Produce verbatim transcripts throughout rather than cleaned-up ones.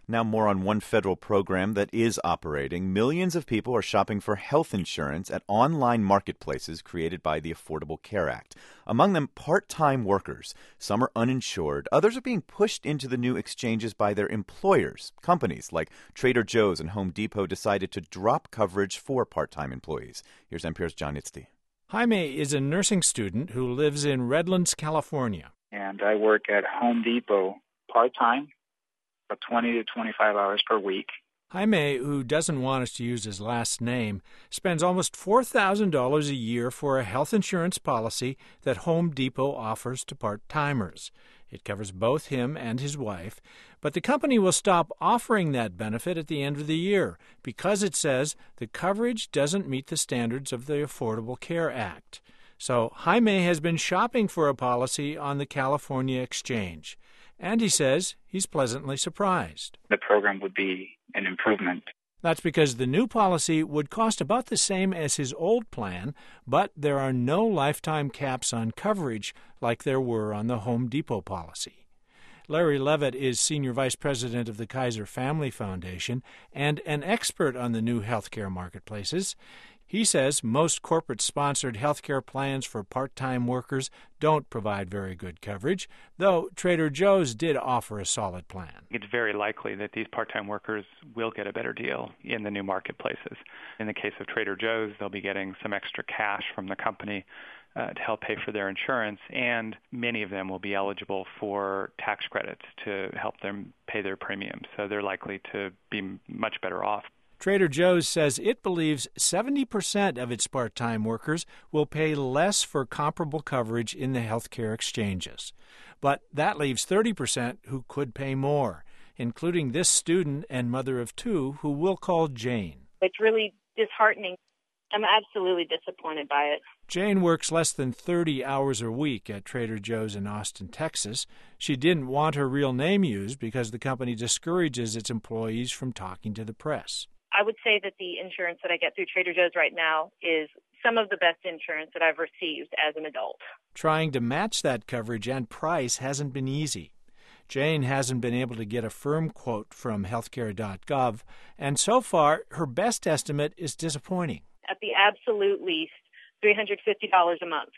Now more on one federal program that is operating. Millions of people are shopping for health insurance at online marketplaces created by the Affordable Care Act. Among them, part-time workers. Some are uninsured. Others are being pushed into the new exchanges by their employers. Companies like Trader Joe's and Home Depot decided to drop coverage for part-time employees. Here's N P R's John Itzty. Jaime is a nursing student who lives in Redlands, California. And I work at Home Depot part-time, for twenty to twenty-five hours per week. Jaime, who doesn't want us to use his last name, spends almost four thousand dollars a year for a health insurance policy that Home Depot offers to part-timers. It covers both him and his wife, but the company will stop offering that benefit at the end of the year because it says the coverage doesn't meet the standards of the Affordable Care Act. So Jaime has been shopping for a policy on the California exchange. And he says he's pleasantly surprised. The program would be an improvement. That's because the new policy would cost about the same as his old plan, but there are no lifetime caps on coverage like there were on the Home Depot policy. Larry Levitt is Senior Vice President of the Kaiser Family Foundation and an expert on the new healthcare marketplaces. He says most corporate-sponsored healthcare plans for part-time workers don't provide very good coverage, though Trader Joe's did offer a solid plan. It's very likely that these part-time workers will get a better deal in the new marketplaces. In the case of Trader Joe's, they'll be getting some extra cash from the company uh, to help pay for their insurance, and many of them will be eligible for tax credits to help them pay their premiums, so they're likely to be much better off. Trader Joe's says it believes seventy percent of its part-time workers will pay less for comparable coverage in the healthcare exchanges. But that leaves thirty percent who could pay more, including this student and mother of two who we'll call Jane. It's really disheartening. I'm absolutely disappointed by it. Jane works less than thirty hours a week at Trader Joe's in Austin, Texas. She didn't want her real name used because the company discourages its employees from talking to the press. I would say that the insurance that I get through Trader Joe's right now is some of the best insurance that I've received as an adult. Trying to match that coverage and price hasn't been easy. Jane hasn't been able to get a firm quote from healthcare dot gov, and so far, her best estimate is disappointing. At the absolute least, three hundred fifty dollars a month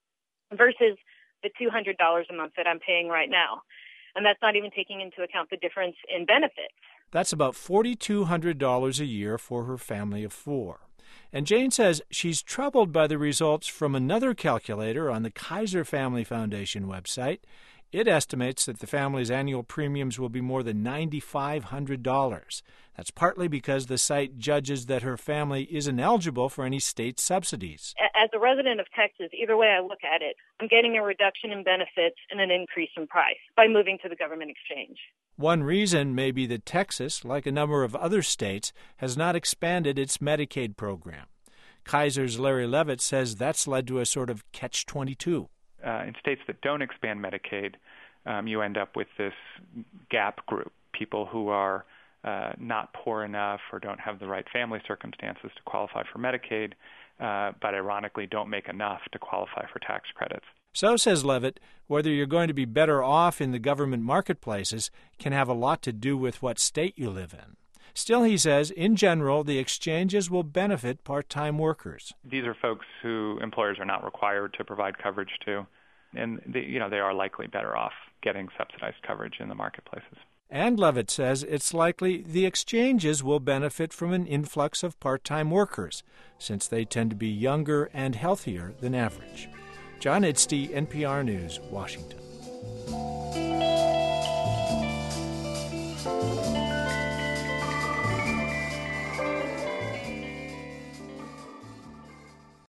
versus the two hundred dollars a month that I'm paying right now. And that's not even taking into account the difference in benefits. That's about four thousand two hundred dollars a year for her family of four. And Jane says she's troubled by the results from another calculator on the Kaiser Family Foundation website. It estimates that the family's annual premiums will be more than nine thousand five hundred dollars. That's partly because the site judges that her family isn't eligible for any state subsidies. As a resident of Texas, either way I look at it, I'm getting a reduction in benefits and an increase in price by moving to the government exchange. One reason may be that Texas, like a number of other states, has not expanded its Medicaid program. Kaiser's Larry Levitt says that's led to a sort of catch twenty-two. Uh, in states that don't expand Medicaid, um, you end up with this gap group, people who are uh, not poor enough or don't have the right family circumstances to qualify for Medicaid, uh, but ironically don't make enough to qualify for tax credits. So, says Levitt, whether you're going to be better off in the government marketplaces can have a lot to do with what state you live in. Still, he says, in general, the exchanges will benefit part-time workers. These are folks who employers are not required to provide coverage to, and they, you know, they are likely better off getting subsidized coverage in the marketplaces. And Levitt says it's likely the exchanges will benefit from an influx of part-time workers, since they tend to be younger and healthier than average. John Itzty, N P R News, Washington.